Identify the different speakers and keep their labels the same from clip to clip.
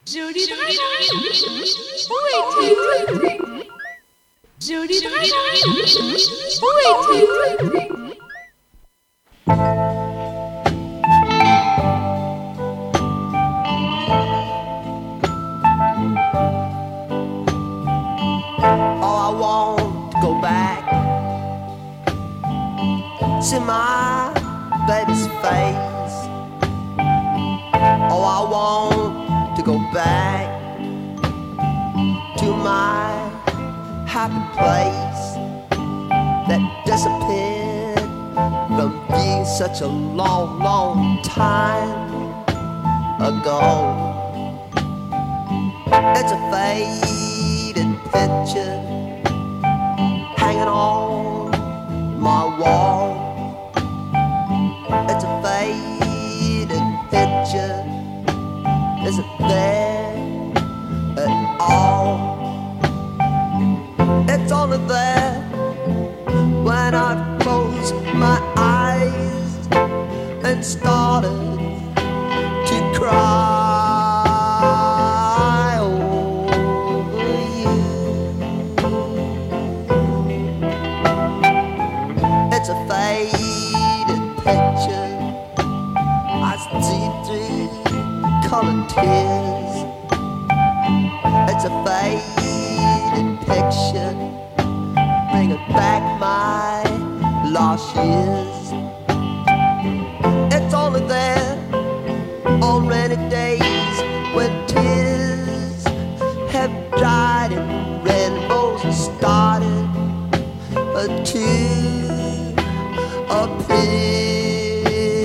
Speaker 1: Joli dragon, où es-tu? Joli dragon, où es-tu?
Speaker 2: Oh, I want to go back, see my baby's face. Oh, I want to go back to my happy place that disappeared from being such a long, long time ago. It's a faded picture hanging on my wall. It's a faded picture, isn't there at all? It's only there when I closed my eyes and started to cry. It's a faded picture, I see through colored tears. It's a faded picture, bringing back my lost years. It's only there on rainy days when tears have dried and rainbows have started to appear.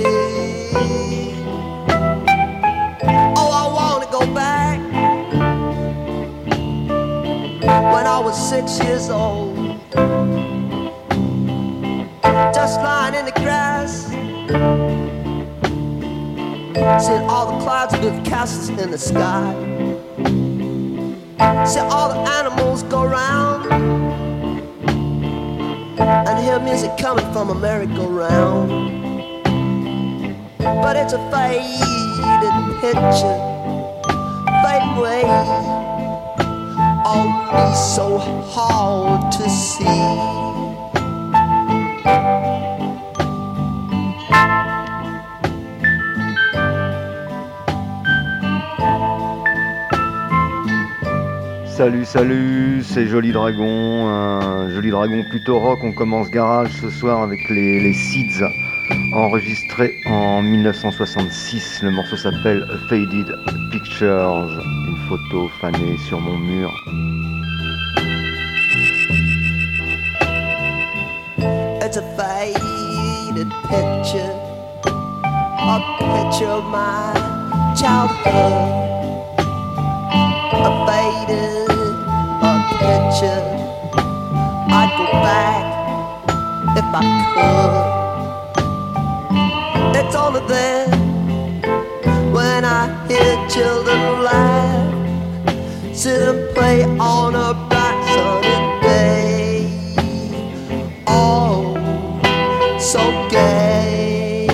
Speaker 2: Oh, I want to go back when I was 6 years old, just lying in the grass, seeing all the clouds with castles in the sky, see all the animals go round and hear music coming from a merry-go-round. But it's a faded picture, fading away, only so hard to see.
Speaker 3: Salut, salut, c'est Joli Dragon, un Joli Dragon plutôt rock. On commence garage ce soir avec les Seeds, enregistré en 1966. Le morceau s'appelle A Faded Pictures, une photo fanée sur mon mur.
Speaker 2: It's a faded picture, a picture of my childhood. A faded picture, I'd go back if I could. It's only there when I hear children laugh, sit and play on a bright sunny day. Oh, so gay.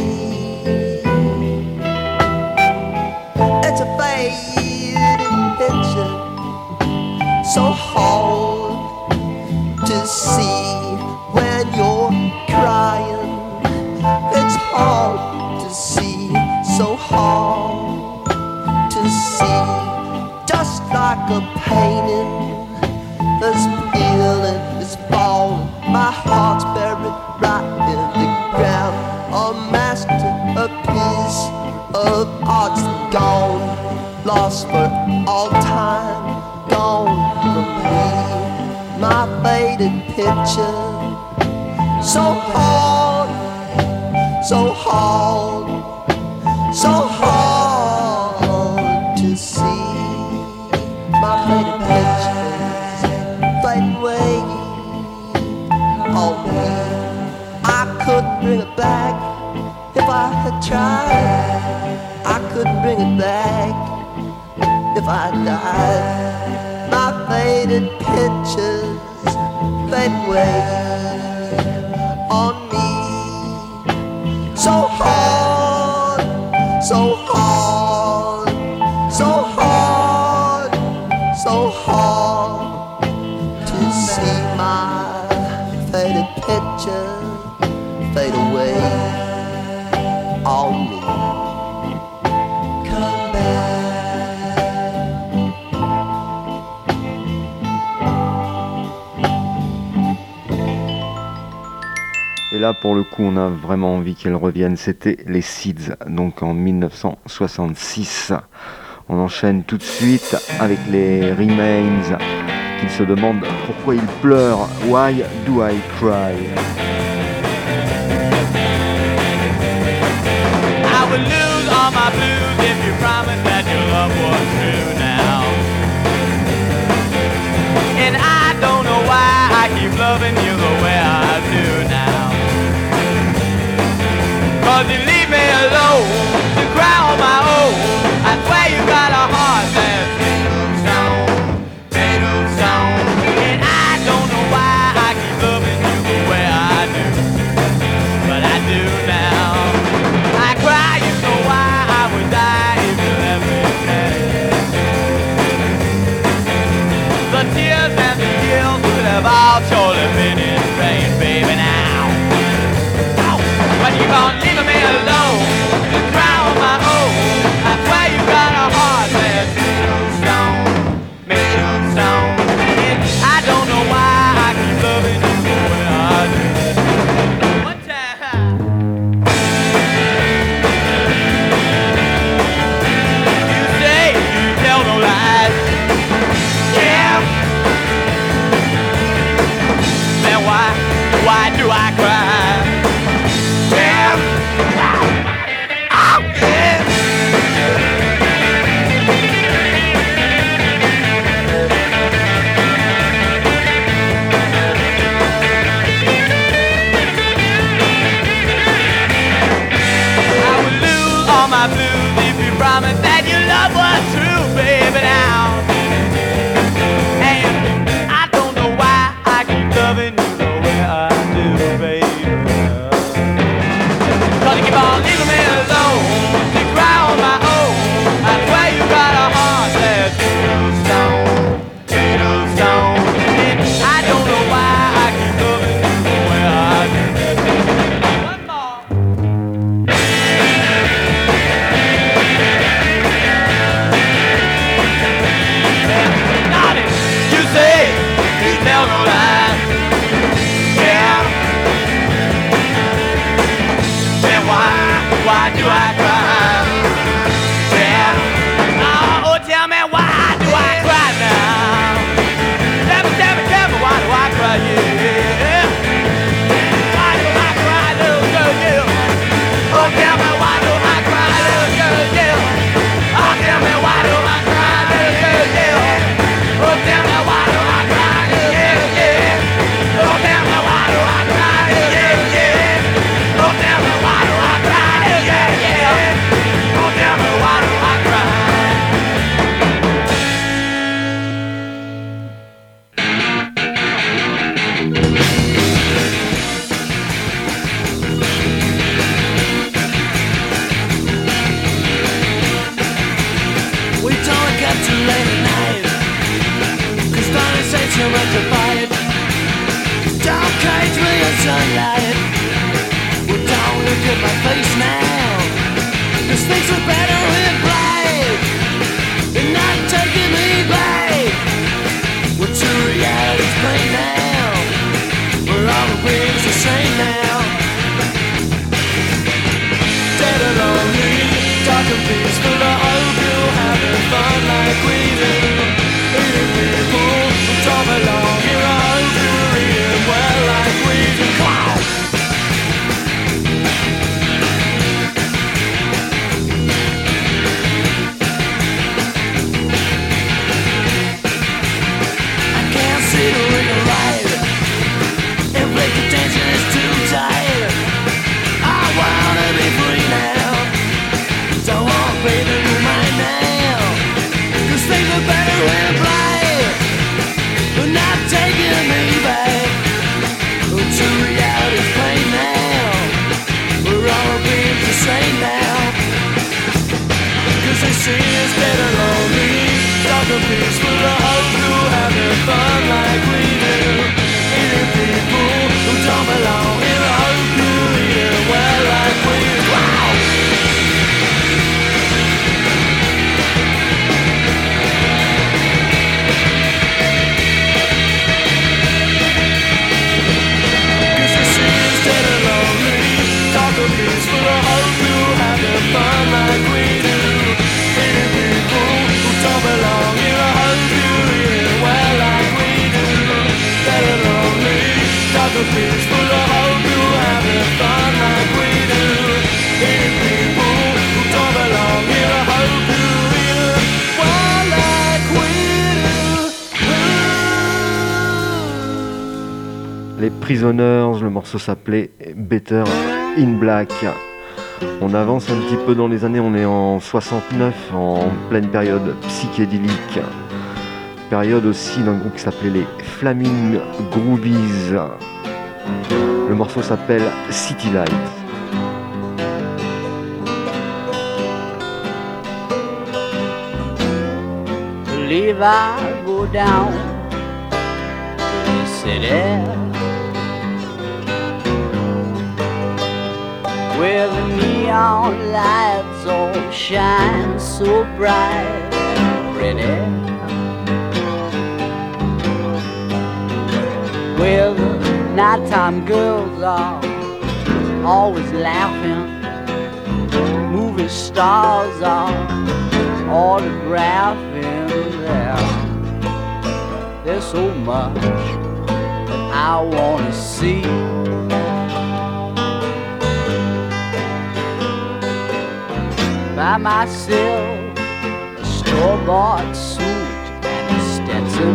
Speaker 2: It's a faded picture, so hard to see when you're crying. It's hard to see, so hard to see. Just like a painting that's peeling, it's falling. My heart's buried right in the ground. A masterpiece of art's gone, lost for all time, gone from me. My faded picture, so hard, so hard, so hard to see. My faded pictures fade away on me. I couldn't bring it back if I had tried. I couldn't bring it back if I died. My faded pictures fade away on me. So hard, so hard, so hard. pictures fade away on me. Come back.
Speaker 3: Et là, pour le coup, on a vraiment envie qu'elle revienne. C'était les Seeds, donc en 1966. On enchaîne tout de suite avec les Remains, qui se demandent pourquoi ils pleurent. Why do I cry?
Speaker 4: I would lose all my blues if you promised that your love was true now. And I don't know why I keep loving you the way I do now. 'Cause you leave me alone to cry on my own. I swear you got a heart that's made of stone. And I don't know why I keep loving you the way I do, but I do now. I cry, you know why I would die if you let me stay. The tears and the guilt could have all surely been in vain, baby, now. But you gon' leave me alone to cry on my own. I swear you got a heart that's made of stone. And I don't know why I keep loving you the way I do. One time. You say you tell no lies. Yeah. Then why do I cry? My blues if you promised that your love was true, baby, now. And I don't know why I keep loving you the way I do, baby. 'Cause you keep on leaving me alone, you cry on my own. I swear you got a heart that's made of stone. And I don't know why I keep loving you the way I do. One more. Tell no lies, yeah. Then why do I cry? Yeah. Oh, tell me why do I cry now? Tell me why do I cry? Yeah. Why do I cry, little girl? Yeah. Oh, tell me why do I cry, little girl? Yeah. Oh, tell me why do I cry, little girl? Yeah. Oh, tell me why do I cry? Oh, tell me why do I cry? Yeah, yeah. Oh, tell me why do I cry? Yeah, yeah. Oh, tell me why do I cry? We don't get too late at night, 'cause don't say too much about it. Don't cage me in sunlight. Well, don't look at my face now, 'cause things are better in bright. They're not taking me back. Well, to reality's plain now. We're all the things the same now. Dead and lonely, dark and peaceful. I hope you're having fun like we do. Eating people who don't belong here. I hope you're eating well like we do. Come on! I can't see the ring of light. And break the tension is too tight. I wanna be free now. Don't want baby to mine now. 'Cause things are better when I'm blind. They're not taking me back. To reality's plain now. We're all being the same now. 'Cause they see us dead and lonely, dark and peaceful. I hope you're having fun like we do. Eating people who don't belong. a fist full of hope you having fun like we do. Any people who don't belong here, I hope you either fun like we do.
Speaker 3: Les Prisoners, le morceau s'appelait Better in Black. On avance un petit peu dans les années, on est en 69, en pleine période psychédélique. Période aussi d'un groupe qui s'appelait les Flaming Groovies. Le morceau s'appelle City Lights.
Speaker 5: Believe I'll go down to the city where the neon lights all shine so bright and pretty, where the nighttime girls are always laughing, movie stars are autographing there. There's so much that I wanna see. Buy myself a store-bought suit and a Stetson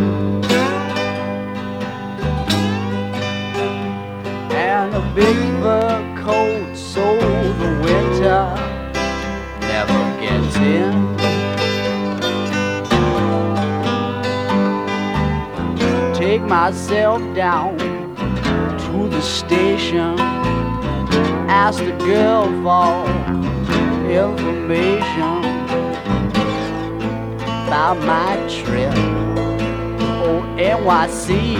Speaker 5: and a big fur coat so the winter never gets in. Take myself down to the station, ask the girl for information about my trip on NYC.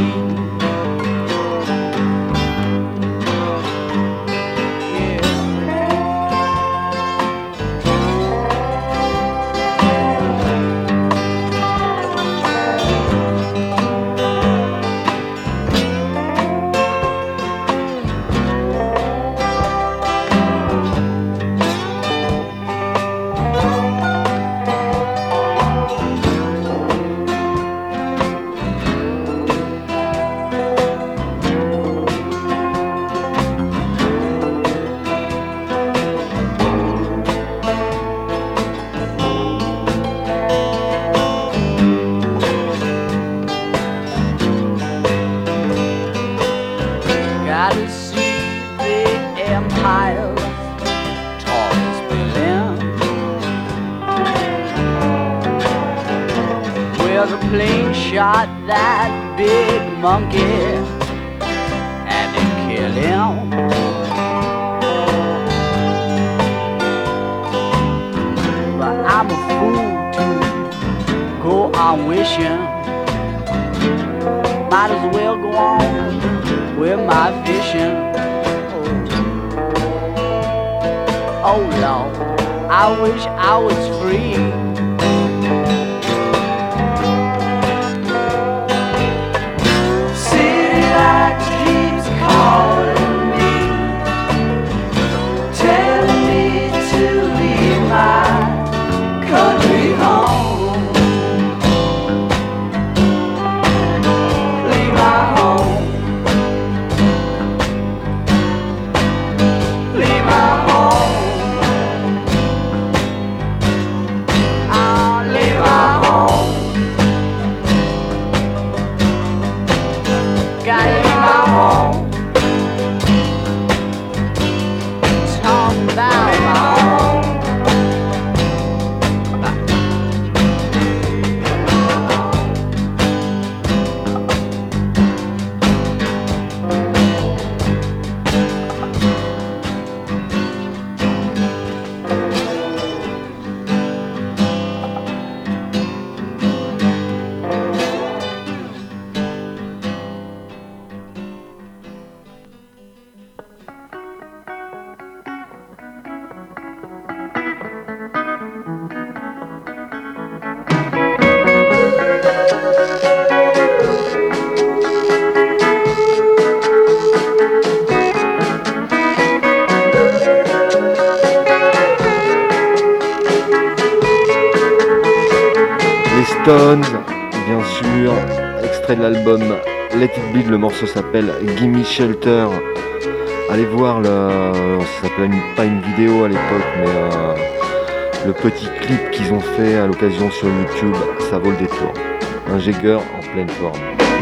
Speaker 5: Shot that big monkey and it killed him. But I'm a fool to go on wishing. Might as well go on with my fishing. Oh Lord, I wish I was free.
Speaker 4: Calling me, telling me to leave my country home, leave my home, leave my home, I'll leave my home, gotta leave my home.
Speaker 3: Stones, bien sûr, extrait de l'album Let It Bleed, le morceau s'appelle Gimme Shelter. Allez voir ça s'appelait pas une vidéo à l'époque, mais le petit clip qu'ils ont fait à l'occasion sur YouTube, ça vaut le détour. Un Jagger en pleine forme.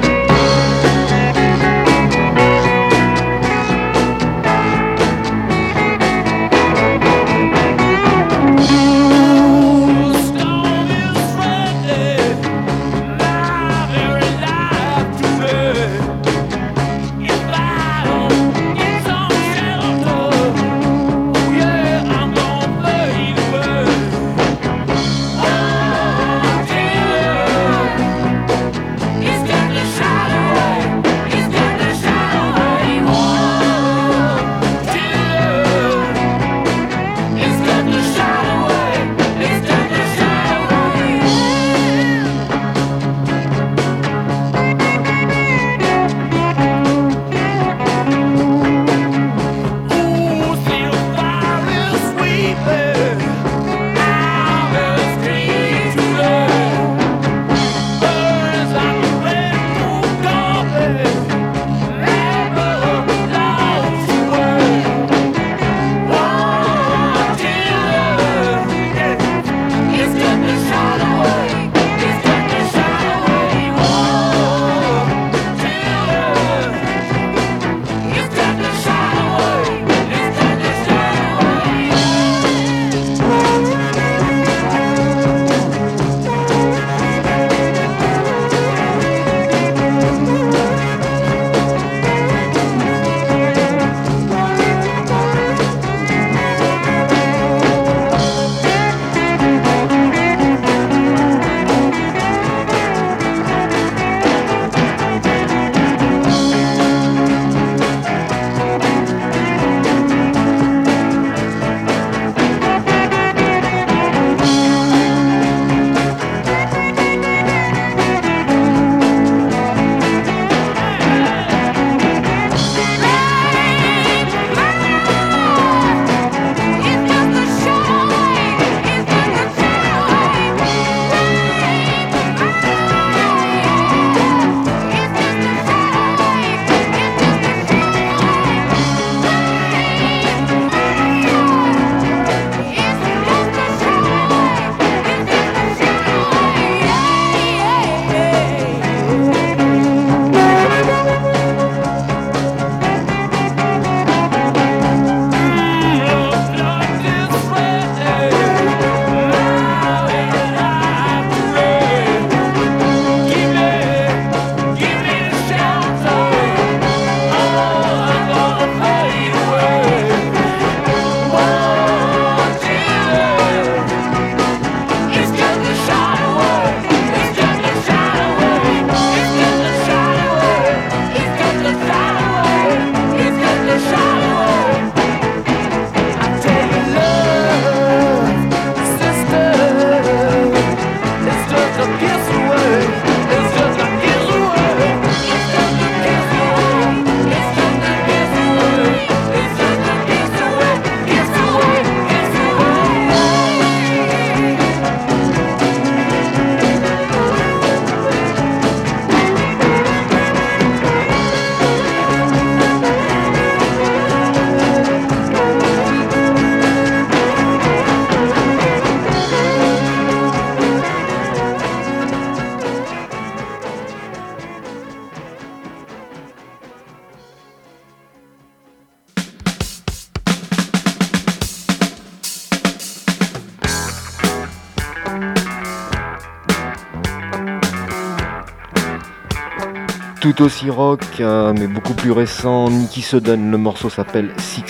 Speaker 3: Tout aussi rock, mais beaucoup plus récent, Nicky Sudden, le morceau s'appelle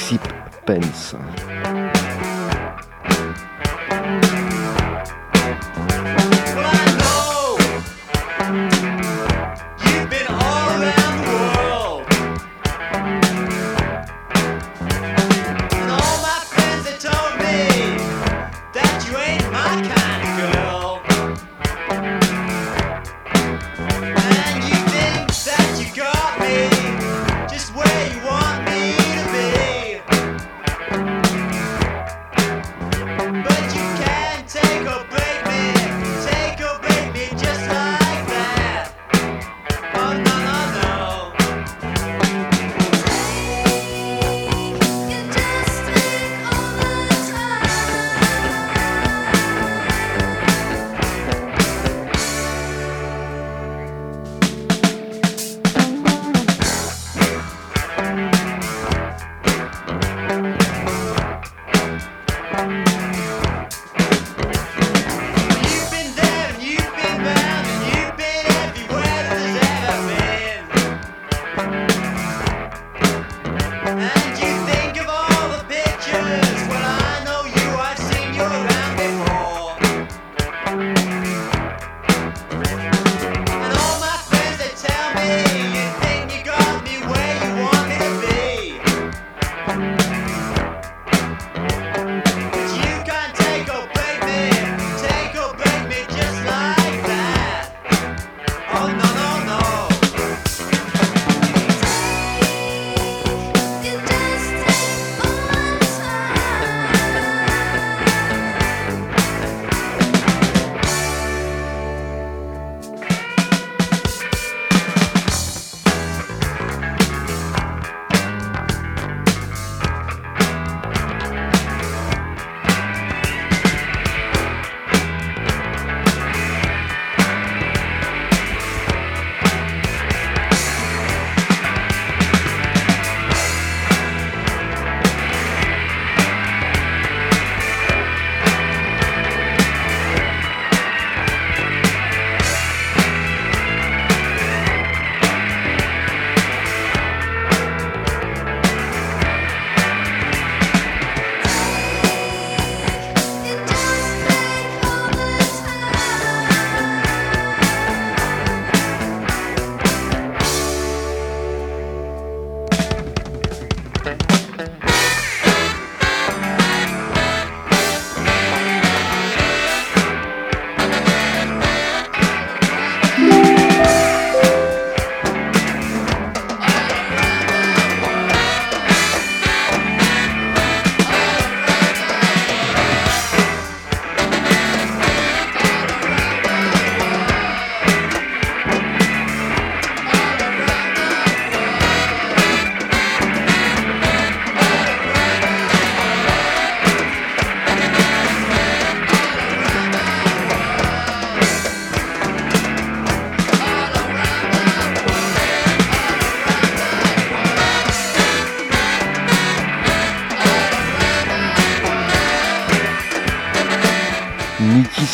Speaker 3: Sixpence.
Speaker 6: Just where you want me to be.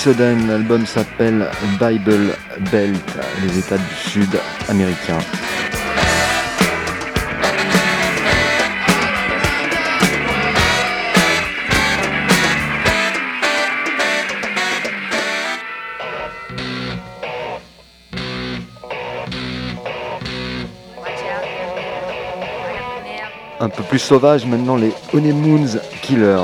Speaker 3: Sudden, l'album s'appelle Bible Belt, les États du Sud américains. Un peu plus sauvage maintenant, les Honeymoons Killers.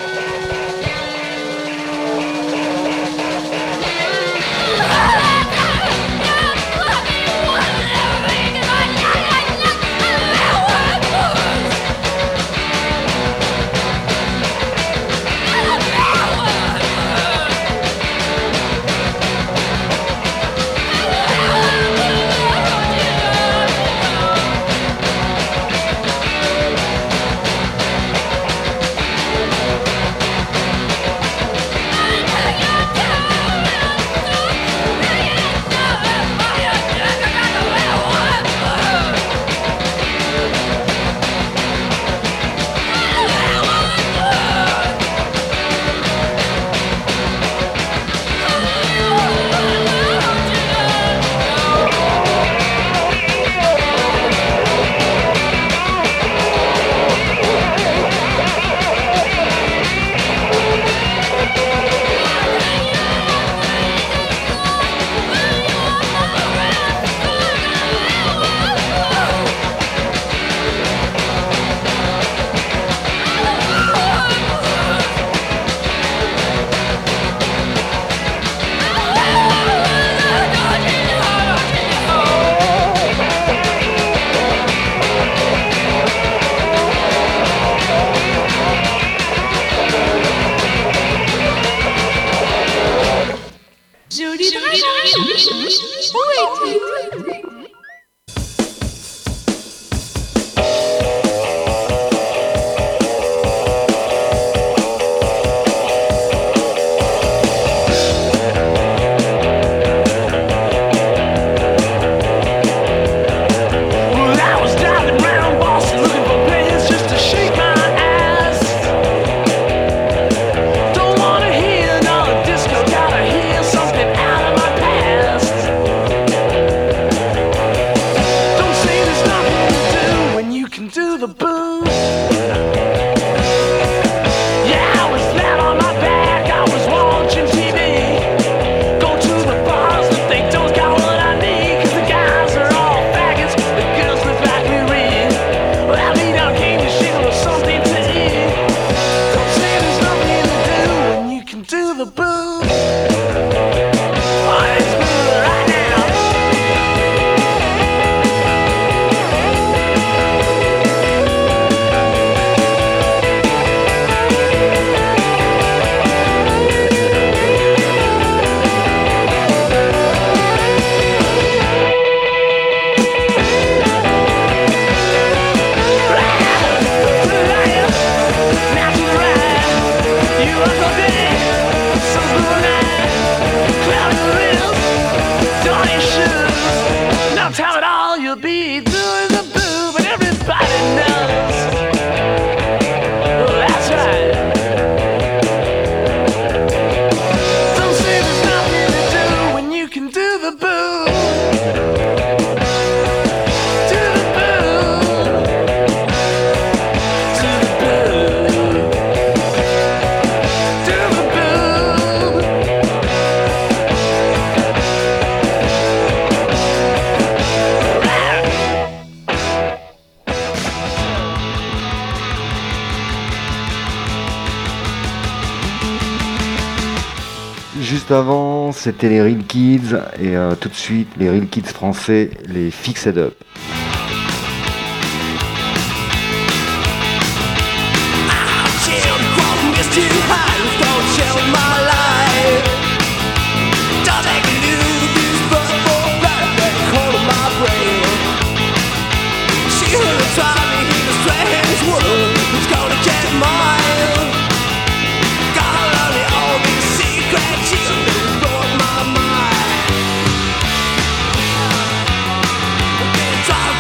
Speaker 3: Juste avant, c'était les Real Kids et tout de suite les Real Kids français, les Fixed Up.
Speaker 4: Try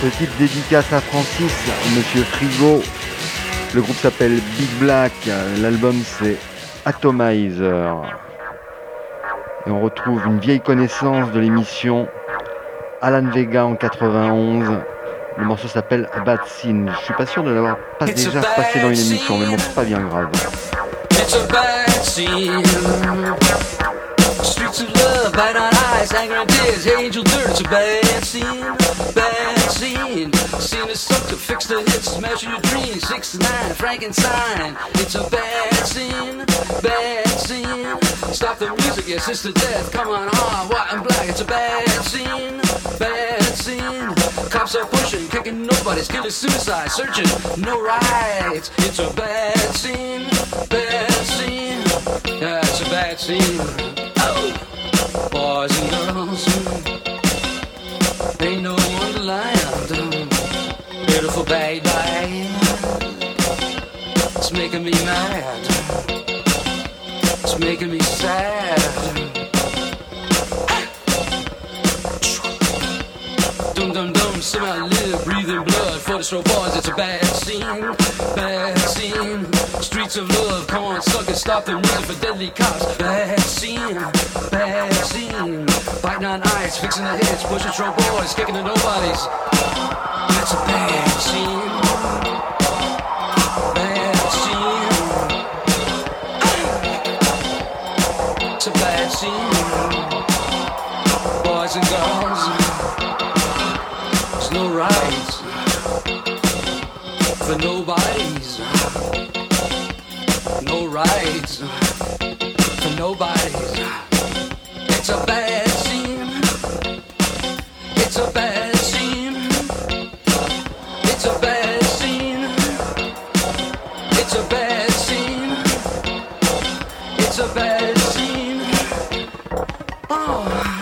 Speaker 3: Petite dédicace à Francis, Monsieur Frigo. Le groupe s'appelle Big Black, l'album c'est Atomizer. Et on retrouve une vieille connaissance de l'émission, Alan Vega en 91. Le morceau s'appelle Bad Scene. Je suis pas sûr de l'avoir déjà passé dans une émission, mais bon, c'est pas bien grave.
Speaker 4: It's a bad scene. Streets of love, bite on eyes, anger and tears, angel dirt. It's a bad scene, bad scene. Scene is suck to fix the hits, smash your dreams. 69, Frankenstein. It's a bad scene, bad scene. Stop the music, yes, it's the death. Come on, white and black. It's a bad scene, bad scene. Cops are pushing, kicking nobody's, killing suicide, searching, no rights. It's a bad scene, bad scene. Yeah, it's a bad scene. Oh, boys and girls, ain't no wonderland. Beautiful baby, it's making me mad. It's making me sad. Dum dum dum, somehow live, breathing blood for the slow boys. It's a bad scene, bad scene. Streets of love, come on, suck it, stop the music for deadly cops. Bad scene, bad scene. Biting on ice, fixing the hits, pushing slow boys, kicking the nobodies. It's a bad scene, bad scene. It's a bad scene, boys and girls. There's no rights for nobodies. No rights for nobodies. It's a bad scene. It's a bad scene. It's a bad scene. It's a bad scene. It's a bad scene. Oh.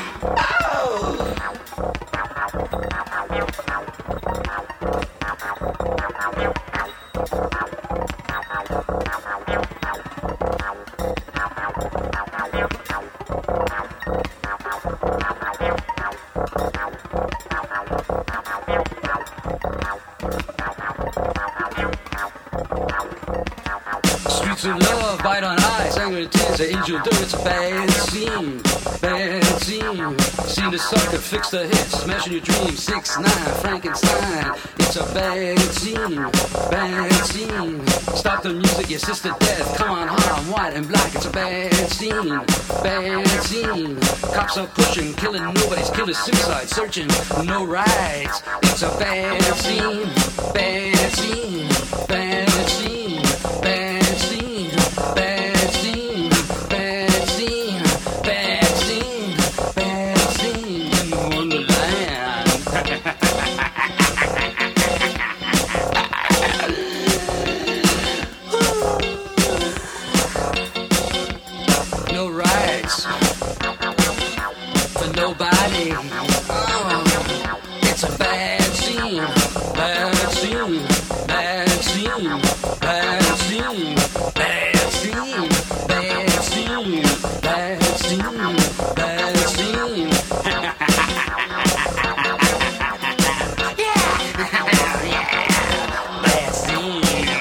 Speaker 4: Streets of love, bite on ice, anger and tears, angel dirt. It's a bad scene, bad scene. Scene to sucker, fix the hits, smashing your dreams. 6ix9ine, Frankenstein. It's a bad scene, bad scene. Stop the music, your sister death. Come on, I'm white and black. It's a bad scene, bad scene. Cops are pushing, killing nobody's, killing suicide, searching, no rights. It's a bad scene, bad scene, bad scene, bad scene, bad scene, bad scene, bad scene, bad scene in Wonderland. No rights for nobody. Oh, it's a bad scene, bad scene, bad scene, bad scene, bad scene, bad scene, bad scene, bad scene. Bad scene.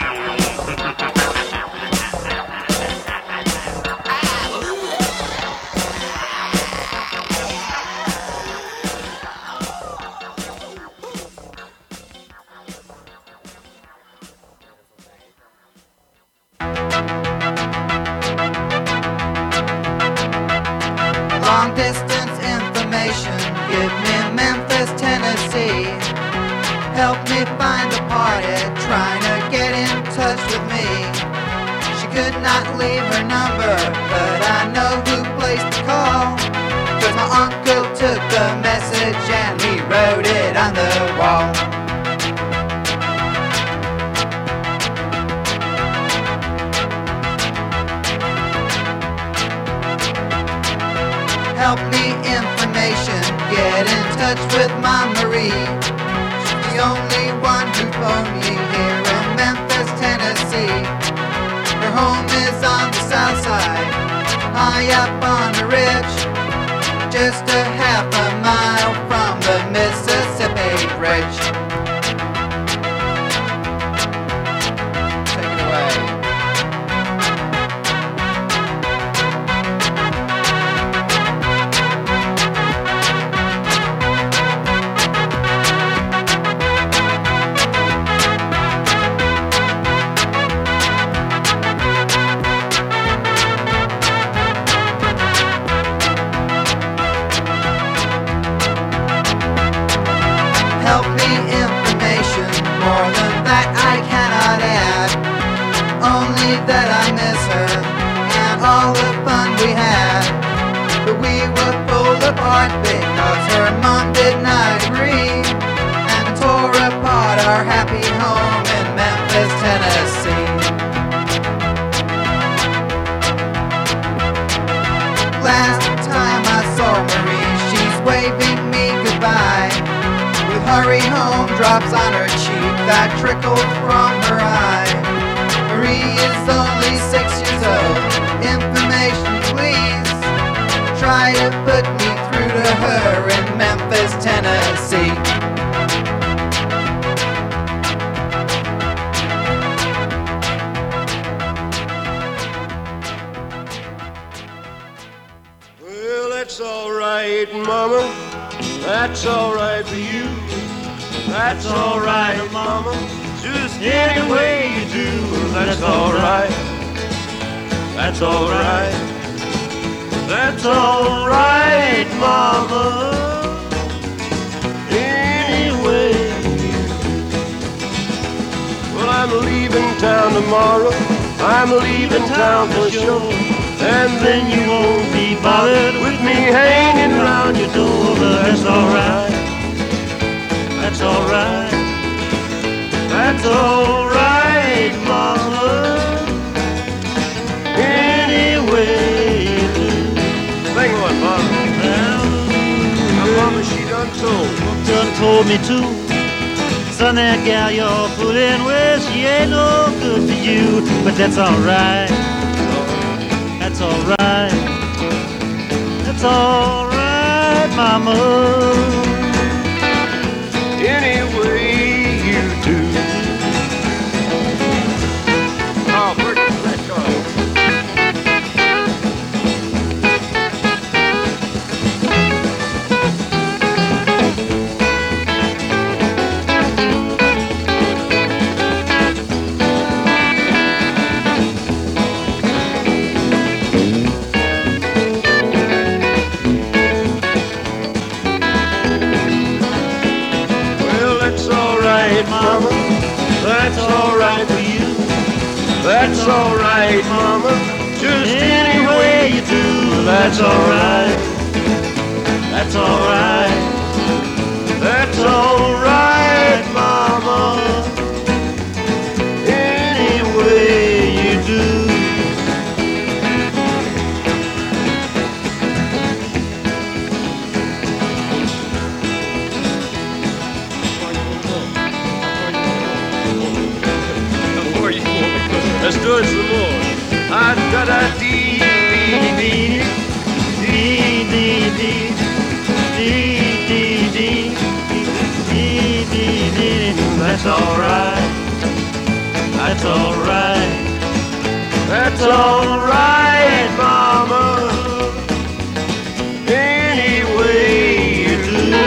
Speaker 6: Long distance information, give me Memphis, Tennessee. Help me find a party, trying to get in touch with me. She could not leave her number, but I know who placed the call. 'Cause my uncle took the message and he wrote it on the wall. Help me information, get in touch with my Marie. She's the only one who phoned me here in Memphis, Tennessee. Her home is on the south side, high up on a ridge, just a half a mile from the Mississippi Bridge. that I cannot add, only that I miss her and all the fun we had. But we were pulled apart because her mom did not agree, and tore apart our happy home in Memphis, Tennessee. Last time I saw Marie, she's waving me goodbye, with hurry home drops on her cheek that trickled from her eye. Marie is only 6 years old. Information, please. Try to put me through to her in Memphis, Tennessee.
Speaker 7: Well, that's all right, Mama. That's all right for you. That's all right, Mama. Just any way you do. That's all right. That's all right. That's all right, Mama. Anyway. Well, I'm leaving town tomorrow. I'm leaving town for sure. And then you won't be bothered with me hanging around your door. That's all right. That's all right. That's all right, Mama. Anyway. Sing one, Mama. Now, Mama, she done told me to. Son, that gal you're fooling with, she ain't no good for you. But that's all right. That's all right. That's all right, Mama. Any way you do. Oh, Bertie, let's go. Mama, that's all right for you. That's all right, Mama. Just any way you do. That's all right. That's all right. That's all right, Mama. Any way you do. Let's do it some more. Ah-da-da-dee, dee, dee, dee, dee, dee, dee, dee, dee, dee. That's all right. That's all right. That's all right, Mama. Any way you do.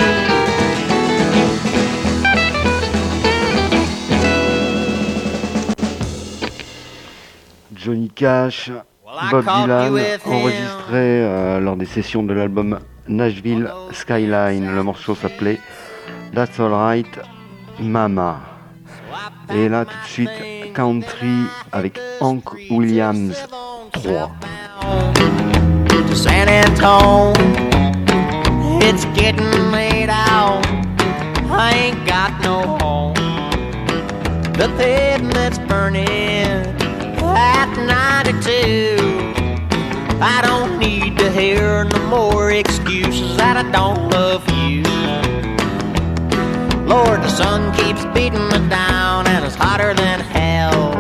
Speaker 3: Johnny Cash, Bob Dylan, enregistré lors des sessions de l'album Nashville Skyline. Le morceau s'appelait That's Alright Mama. Et là tout de suite Country avec Hank Williams 3.
Speaker 8: To San Antone, it's getting late out. I ain't got no home. The pavement's burning at 92. I don't need to hear no more excuses that I don't love you. Lord, the sun keeps beating me down and it's hotter than hell.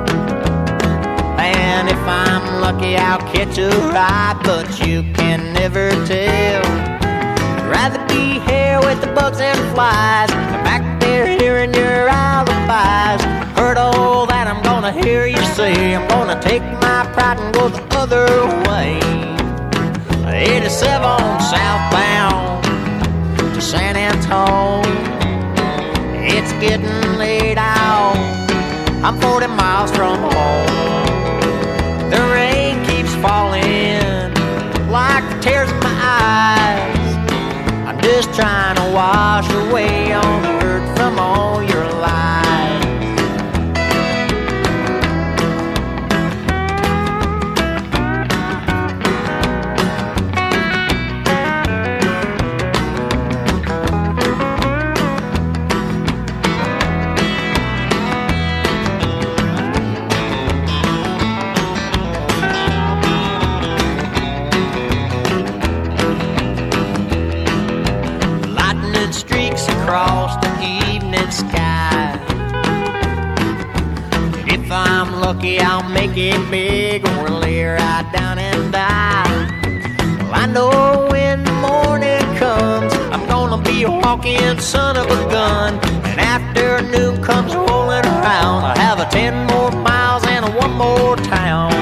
Speaker 8: And if I'm lucky I'll catch a ride, but you can never tell. I'd rather be here with the bugs and flies than back there hearing your alibis. Heard all that I'm gonna hear you say. I'm gonna take my pride and go the other way. 87 southbound to San Antone. It's getting late out. I'm 40 miles from home. The rain keeps falling like the tears in my eyes. I'm just trying to wash away all the hurt from all your lies. lucky I'll make it big or lay right down and die. Well, I know when the morning comes, I'm gonna be a walking son of a gun. And afternoon comes rolling around, I have a 10 more miles and a 1 more town.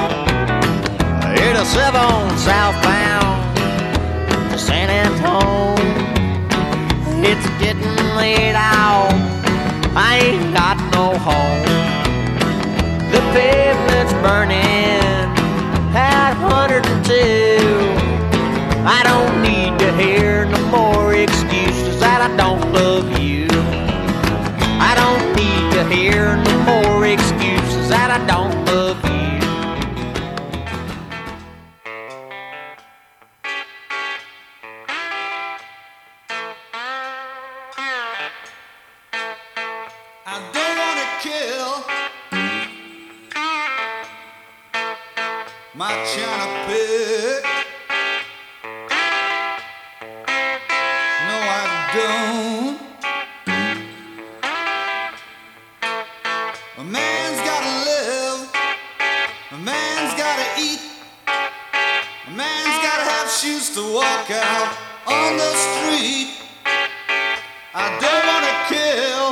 Speaker 8: 87 southbound to San Antone. It's getting late out, I ain't got no home. The pavement's burning at 102. I don't need to hear no more excuses that I don't love you. I don't need to hear no more excuses that I don't love you.
Speaker 9: My China pig. No, I don't. A man's gotta live. A man's gotta eat. A man's gotta have shoes to walk out on the street. I don't wanna kill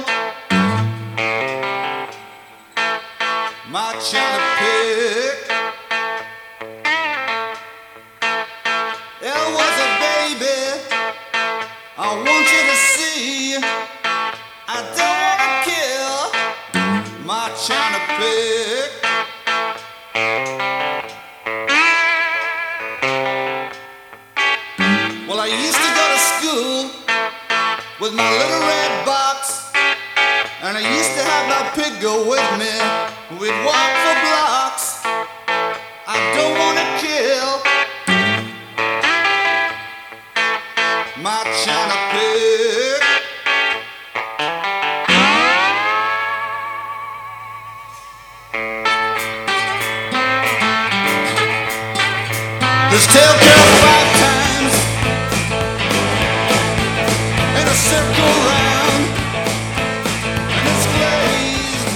Speaker 9: my China pig. There was a baby I want you to see. I don't wanna kill my China pig. Well, I used to go to school with my little red box, and I used to have my pig go with me. We'd walk for blocks. I don't wanna kill my China pig. This tail curls 5 times in a circle round, and it's glazed.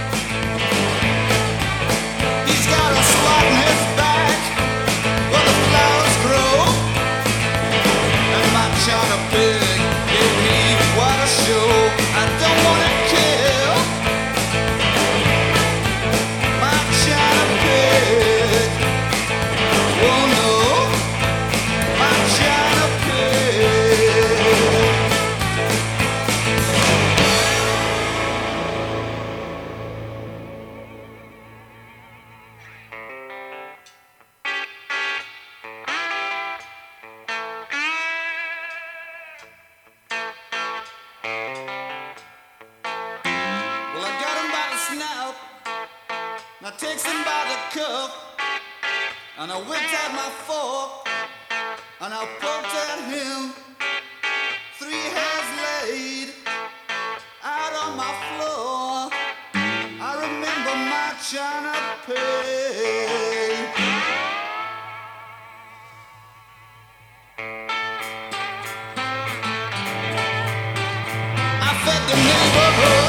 Speaker 9: He's got a slot in his back where the flowers grow. My China pig gave me quite a show. I don't wanna kill my China pig. Oh no, my China pig. I takes him by the cuff, and I whipped out my fork, and I poked at him. 3 hairs laid out on my floor. I remember my China pig. I fed the neighborhood.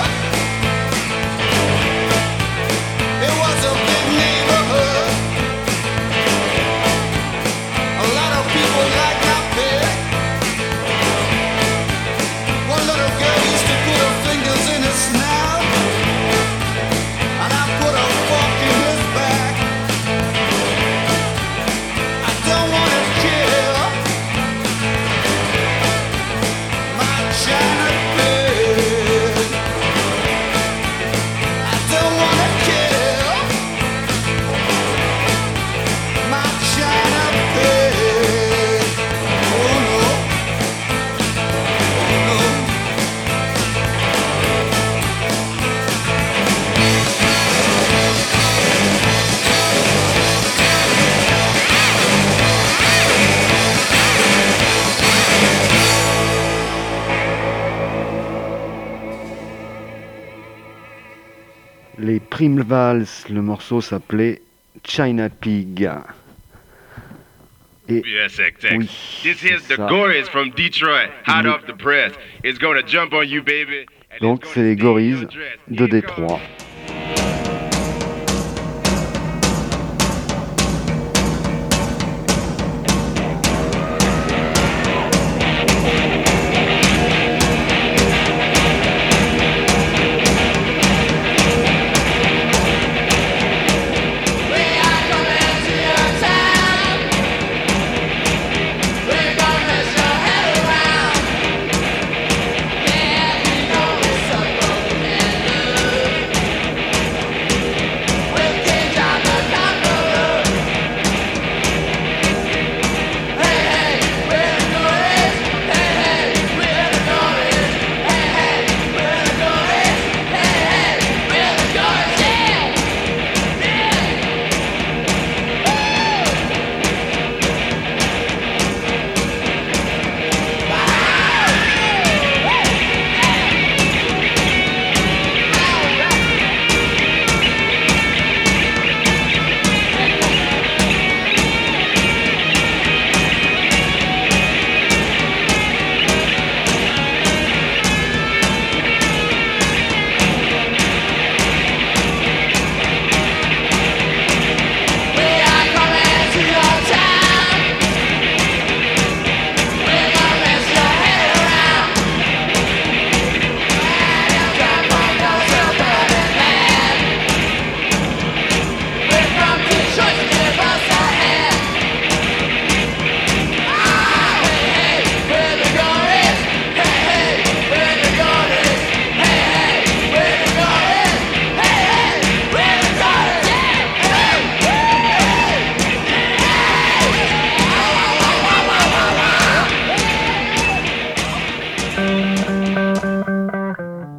Speaker 3: Les Primevals, le morceau s'appelait China Pig. Et
Speaker 10: WSXX.
Speaker 3: oui,
Speaker 10: This is the
Speaker 3: ça.
Speaker 10: Gorillaz from Detroit, hot off the press. It's gonna jump on you, baby.
Speaker 3: Donc c'est les Gorillaz de Détroit.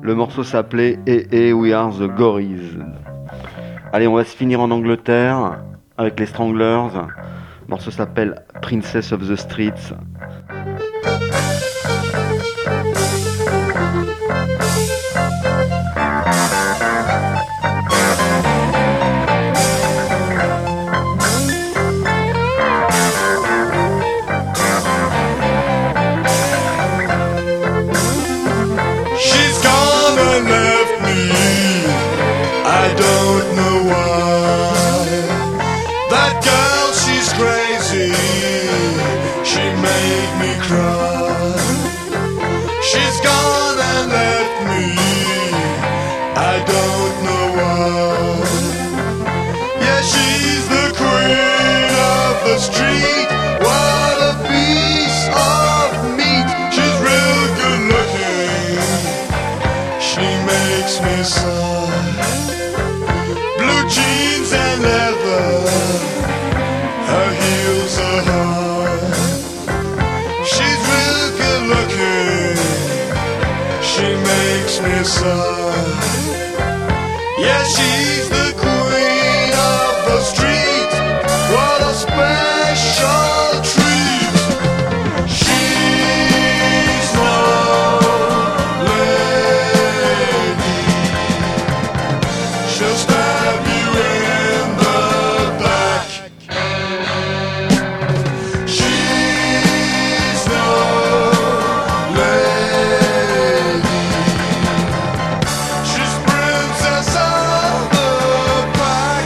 Speaker 3: Le morceau s'appelait Hey We Are the Gories. Allez, on va se finir en Angleterre avec les Stranglers. Le morceau s'appelle Princess of the Streets.
Speaker 11: Yeah, she's the queen of the street. What a special treat. She's no lady. She'll stab you in the back. She's no lady. She's princess of the pack.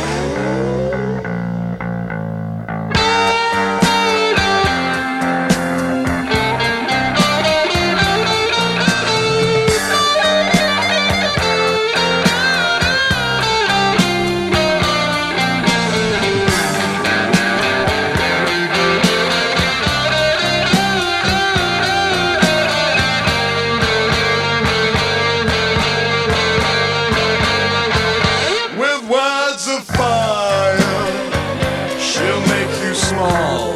Speaker 11: With words of fire, she'll make you small.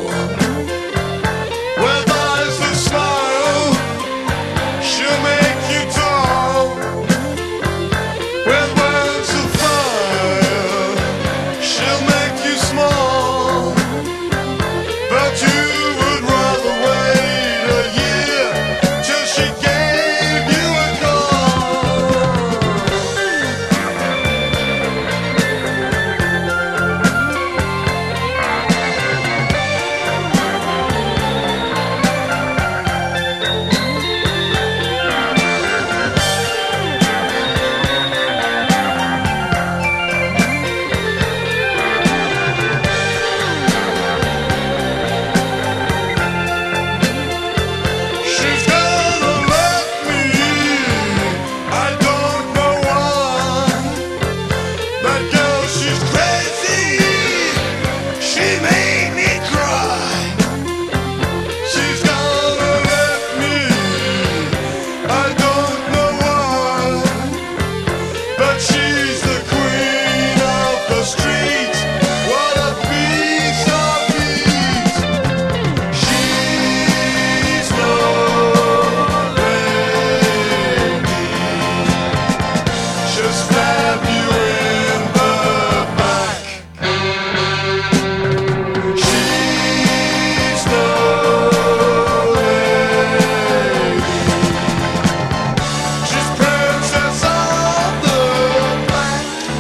Speaker 11: With eyes that smile, she'll make you tall. With words of fire, she'll make you small. But you would rather wait a year till she gave you a call. She's gonna let me, I don't know why. That girl, she's crazy, she made me cry. She's gonna let me, I don't know why. But she's the queen of the streets. What a piece of meat. She's no lady. She'll stab you in the back. She's no lady. She's princess of the pack.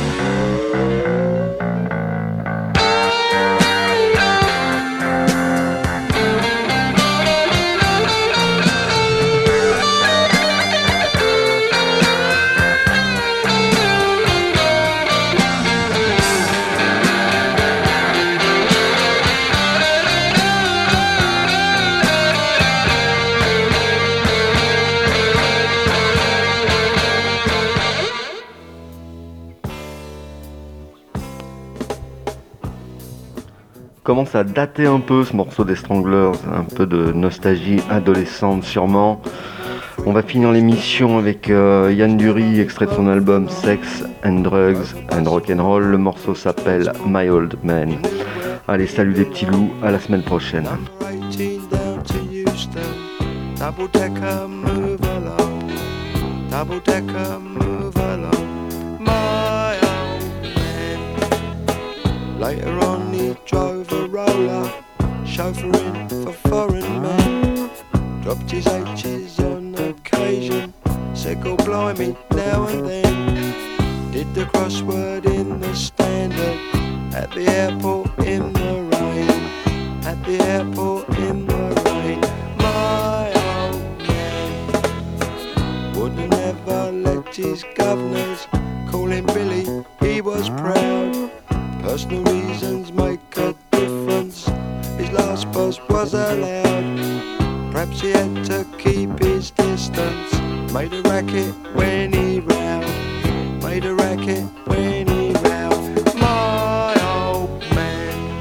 Speaker 3: Commence à dater un peu ce morceau des Stranglers, un peu de nostalgie adolescente sûrement. On va finir l'émission avec Yann Dury, extrait de son album Sex and Drugs and Rock'n'Roll. Le morceau s'appelle My Old Man. Allez, salut les petits loups, à la semaine prochaine.
Speaker 2: 18 down to Euston, double decker move along.
Speaker 12: double-decker, move along, my old man. Later on he drove a roller, chauffeuring for foreign men. Dropped his H's on occasion, said go blimey now and then. Did the crossword in the Standard, at the airport in the rain, at the airport in the rain. My old man wouldn't ever let his governors call him Billy, he was proud. Personal reasons make a difference, his last boss was allowed. Perhaps he had to keep his distance, made a racket when he rowed, made a racket when he rowed. My old man,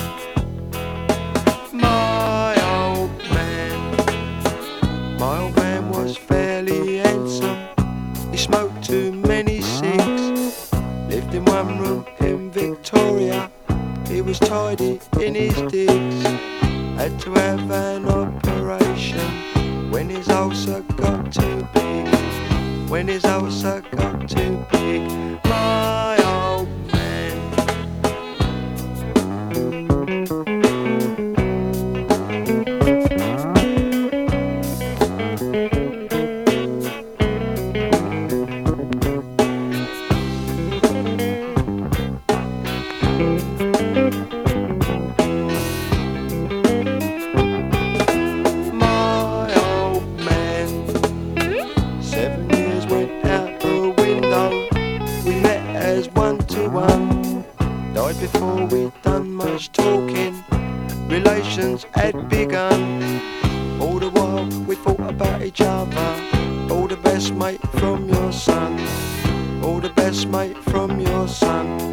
Speaker 12: my old man. My old man was fairly handsome, he smoked too many cigs, lived in one room in Victoria, he was tidy in his digs. Had to have an operation when his ulcer got too big, when his ulcer got too big. My old man. Before we'd done much talking, relations had begun. All the while we thought about each other. All the best mate from your son, all the best mate from your son.